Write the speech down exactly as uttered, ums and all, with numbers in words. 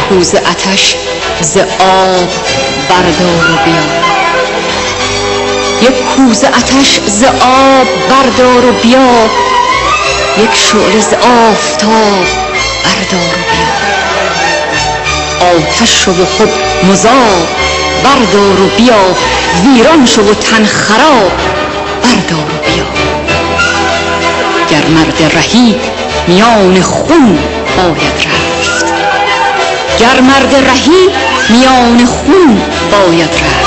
کوزه آتش ز آب بردار و بیا، یک کوزه آتش ز آب بردار و بیا، یک شعله ز آفتاب بردار و بیا. آتش شو و خود مذاب بردار و بیا، ویران شو و تن خراب بردار و بیا. گر مرد رهی میان خون باید رفت، گر مرد رهی میان خون باید رفت.